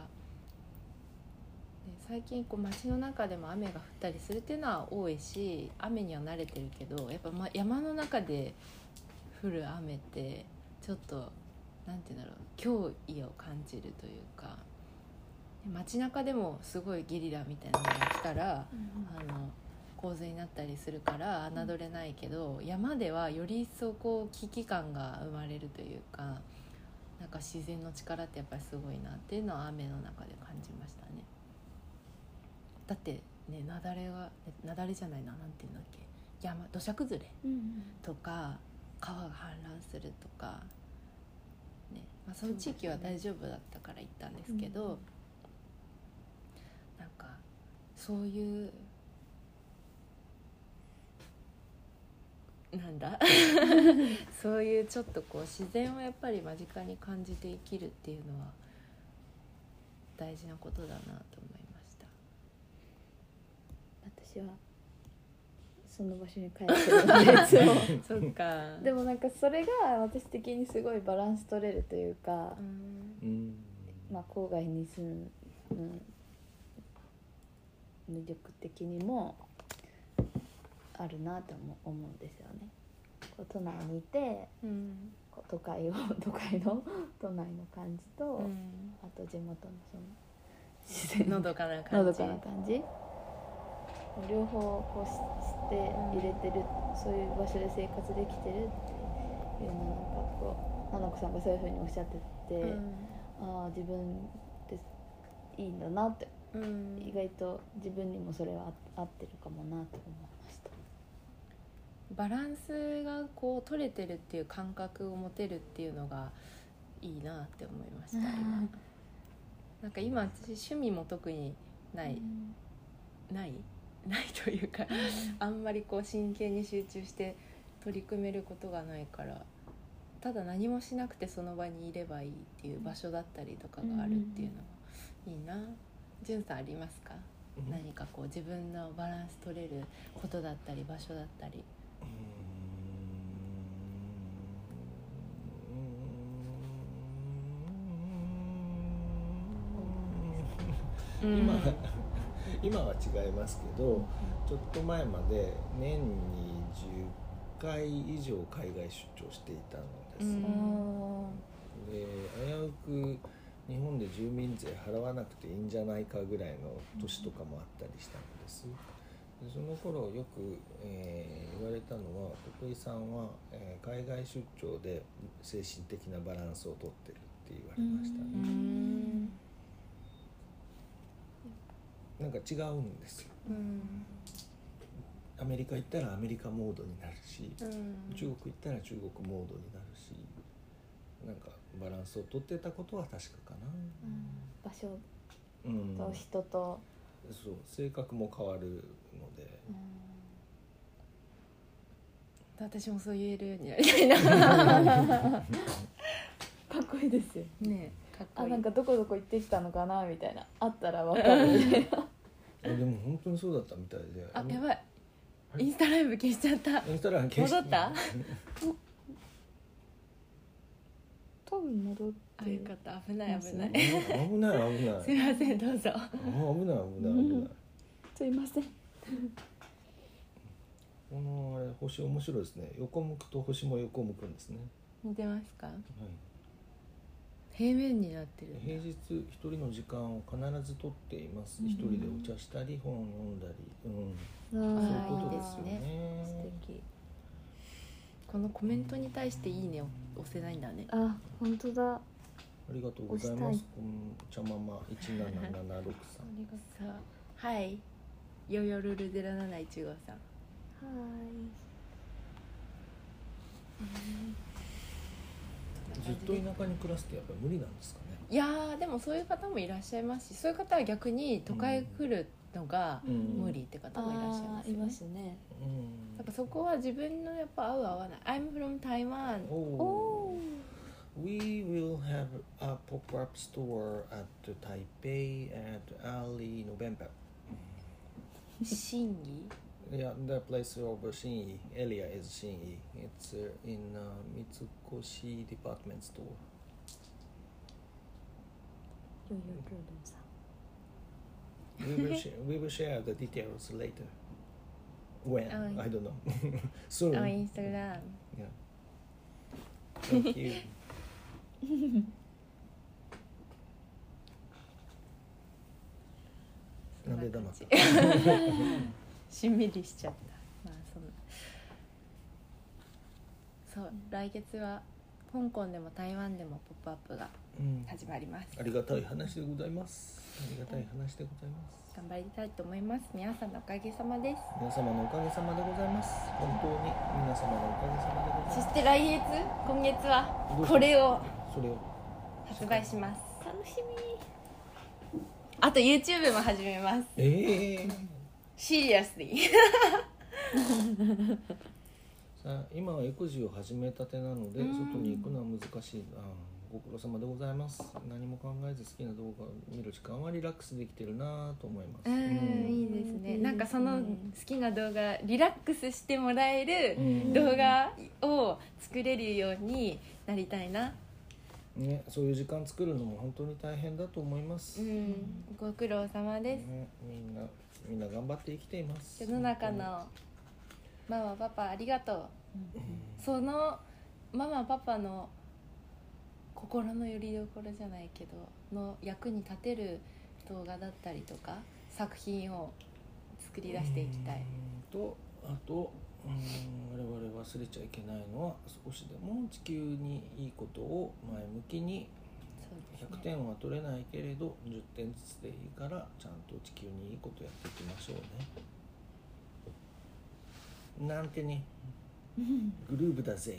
最近こう街の中でも雨が降ったりするっていうのは多いし、雨には慣れてるけど、やっぱま山の中で降る雨ってちょっとなんていうんだろう、脅威を感じるというか、街中でもすごいゲリラみたいなのが来たら、 うんあの洪水になったりするから侮れないけど、山ではより一層こう危機感が生まれるというか、なんか自然の力ってやっぱりすごいなっていうのは雨の中で感じましたね。だってね、雪崩が雪崩じゃないな、なんていうんだっけ、山土砂崩れうんうんとか川が氾濫するとか、ね、まあ、その地域は大丈夫だったから行ったんですけど、なんかそういうなんだそういうちょっとこう自然をやっぱり間近に感じて生きるっていうのは大事なことだなと思いました。 私はその場所に帰ってるんですよそっか。 でもなんかそれが私的にすごいバランス取れるというか、 うんうんまあ、郊外に住む魅力的にもあるなと思思うんですよね。こう都内にいてうんこう都会を都会の都内の感じと、 うんあと地元のその自然のどかな感じ、 のどかな感じ両方こうしして入れてる、そういう場所で生活できてるっていうのをなんかこうななこさんがそういう風におっしゃってて、 うんああ自分っていいんだなって、 うん意外と自分にもそれは合ってるかもなと思いました。 バランスがこう取れてるっていう感覚を持てるっていうのがいいなって思いました今。なんか今私趣味も特にない、ないないというか、あんまりこう真剣に集中して取り組めることがないから、ただ何もしなくてその場にいればいいっていう場所だったりとかがあるっていうのがいいな。じゅんさんありますか？ うん何かこう自分のバランス取れることだったり場所だったり。 うん今今は違いますけど、ちょっと前まで年にじゅっかい以上海外出張していたのです、 うんで危うく日本で住民税払わなくていいんじゃないかぐらいの年とかもあったりしたんです。でその頃よく、えー言われたのは、徳井さんは、えー海外出張で精神的なバランスをとってるって言われましたね。 うんなんか違うんですよ。 うんアメリカ行ったらアメリカモードになるし、 うん中国行ったら中国モードになるし、なんかバランスをとってたことは確かかな。 場所うん、 と人と、 そう性格も変わるので、 私もそう言えるようになりたいなかっこいいですよ。 ねえ、かっこいい。 あ、なんかどこどこ行ってきたのかなみたいな、あったら分かるみたいなあでも本当にそうだったみたいで、 あ、やばい、インスタライブ消しちゃった。 インスタライブ消し戻った多分戻ってあ、よかった。危ない危ない、 危ない危ないすいません、どうぞ。 あ危ない危ない危ない、 すいません。 このあれ星面白いですね。横向くと星も横向くんですね。 似てますか？ はい、 平面になってる。 平日一人の時間を必ず取っています。一人でお茶したり本を読んだり、うん、そういうことですよね。 素敵。 このコメントに対していいねを押せないんだね。 あ、本当だ。 ありがとうござい押します。こんちゃママ一七七六さん。 さあ、はい。ヨヨルルゼロ七一五さん。 はい。 ずっと田舎に暮らすってやっぱり無理なんですかね。 いやー、でもそういう方もいらっしゃいますし、そういう方は逆に都会来るのが無理って方もいらっしゃいますよね。 いますね。 うん。 だからそこは自分のやっぱ合う合わない。I'm from Taiwan. Oh. We will have a pop-up store at Taipei at early November. 審議？ Yeah, the place over Shinyi area is Shinyi. It's uh, in uh, Mitsukoshi department store. ヨーヨールールンさん We will share, we will share the details later. When? Oh. I don't know. Soon. あ、インスタグラム Yeah. Thank you. なんで黙ったしんみりしちゃった。まあそんなそう来月は香港でも台湾でもポップアップがうん始まります。 ありがたい話でございます。ありがたい話でございます。 頑張りたいと思います。皆さんのおかげさまです。 皆様のおかげさまでございます。本当に皆様のおかげさまでございます。 そして来月今月はどうしこれをそれを発売します。 楽しみ。 あと YouTube も始めます。 ええシリアスにさあ今は育児を始めたてなのでうん外に行くのは難しい。あご苦労様でございます。何も考えず好きな動画を見る時間はリラックスできてるなと思います。 うんいいですね。なんかその好きな動画リラックスしてもらえるうん動画を作れるようになりたいな。 ね、そういう時間作るのも本当に大変だと思います。 うね、 んご苦労様です。 みんなみんな頑張って生きています。 世の中のママパパありがとう。そのママパパの心の拠り所じゃないけどの役に立てる動画だったりとか作品を作り出していきたい。 うんとあとうん我々忘れちゃいけないのは少しでも地球にいいことを前向きにそうですねひゃくてんは取れないけれどじゅってんずつでいいからちゃんと地球にいいことやっていきましょうねなんてねグルーブだぜ。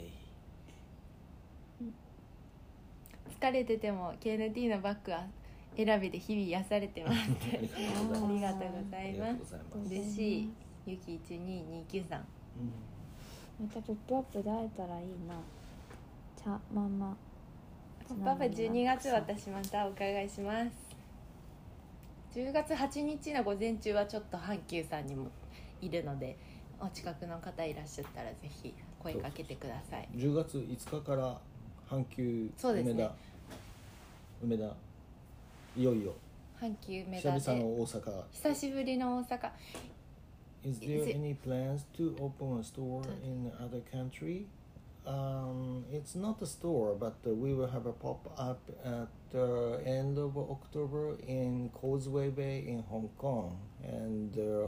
疲れてても ケーエヌティー のバッグは選びで日々癒されてます。 ありがとうございます。 ありがとうございありがますとうございます。 嬉しい。ゆきいちにーにーきゅうさんまたポップアップで会えたらいいな。ちゃママ。 パパじゅうにがつ私またお伺いします。じゅうがつはちにちの午前中はちょっと阪急さんにもいるのでお近くの方いらっしゃったらぜひ声かけてください。 じゅうがついつかから阪急そうですね梅田梅田いよいよ阪急梅久田で 々の大阪。 久しぶりの大阪。 Is Is there it- any plans to open a store in other country? Um, it's not a store, but uh, we will have a pop-up at the end of October in Causeway Bay in Hong Kong. And uh,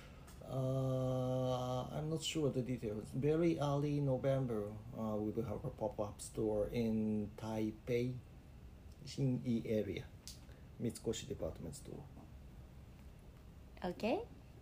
uh, I'm not sure the details. Very early November, uh, we will have a pop-up store in Taipei, Xinyi area, Mitsukoshi department store. OK?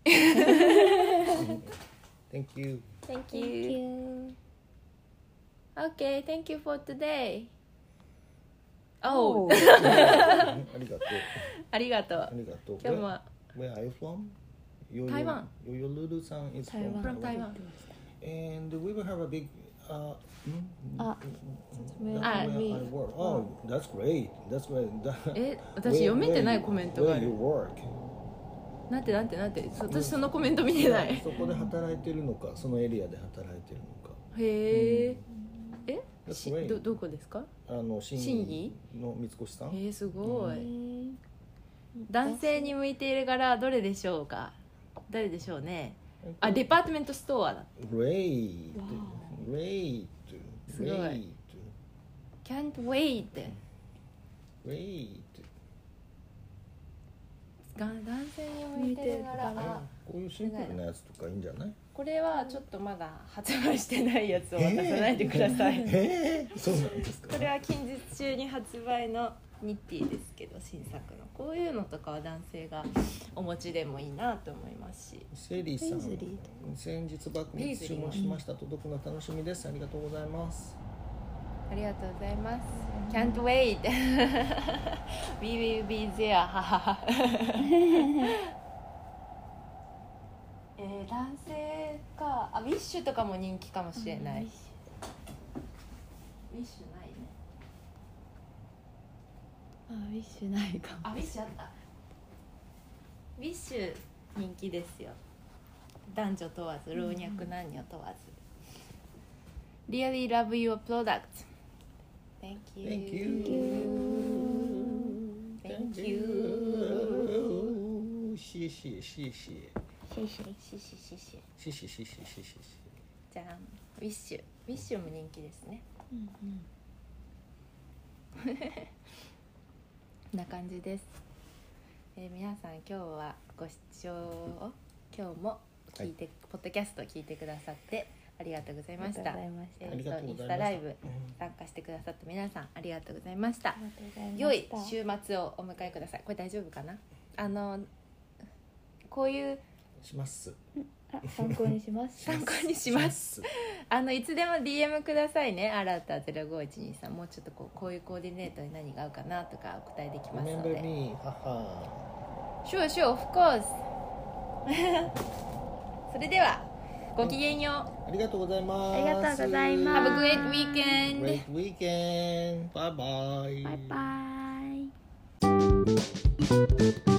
Thank you. Thank Thank you. you. OK, thank you for today. Oh, ありがとう。 ありがとうあ。りがとう。 今日も Where are you from? Yo-yo- Taiwan. Yo-yo Lulu-san is from Taiwan. From Taiwan. And we will have a big. Uh, mm, Ah, mm, where that's Ah, where we- I work. Oh, that's great. That's great. That- え、 Where- 私読めてない where コメントがあ Where る you。work? なんてなんてなんて、そ私そのコメント見てない。 そこで働いてるのか、そのエリアで働いてるのか。 へえ。え、 That's し great. どどこですか？ あの新新義の三越さん。 へえ、すごへい。 ー男性に向いている柄どれでしょうか？誰でしょうね。あ、デパートメントストアだ。 Great. Wow. Great. すごい Great. Can't wait。 Great. が男性に向いてる柄。 あこういうシンプルなやつとかいいんじゃない？ これはちょっとまだ発売してないやつを渡さないでください。 えー、そうなんですか。 これは近日中に発売のニッティですけど、新作のこういうのとかは男性がお持ちでもいいなと思いますし。 セリーさんペイズリ先日バッグに注文しました。届くの楽しみです。ありがとうございます。 ありがとうございます。Can't wait. We will be there. ははは。えー、男性か。あ、ウィッシュとかも人気かもしれない。ウィッシュないね。 あウィッシュないかも。 あ、ウィッシュあった。ウィッシュ人気ですよ。 男女問わず老若男女問わず、Really love your product. Thank you. Thank you. Thank you. 谢谢谢谢シェイシェイシシシシシ谢谢谢谢谢谢じゃん。ウィッシュウィッシュも人気ですね。 うんこんな感じです、えー、皆さん今日はご視聴を今日も聞いて、はい、ポッドキャストを聞いてくださってありがとうございました。えー、とインスタライブ参加してくださった皆さんありがとうございました。良い週末をお迎えください。これ大丈夫かな。あのこういうしますあ参考にします参考にしますあのいつでも ディーエム くださいね。あらたゼロごいちにさんもうちょっとこうこういうコーディネートに何が合うかなとかお答えできますので。 Remember me はは Sure sure of course それではごきげんよう。 ありがとうございます。 ありがとうございます。 Have a great weekend. Great weekend. Bye bye. Bye bye.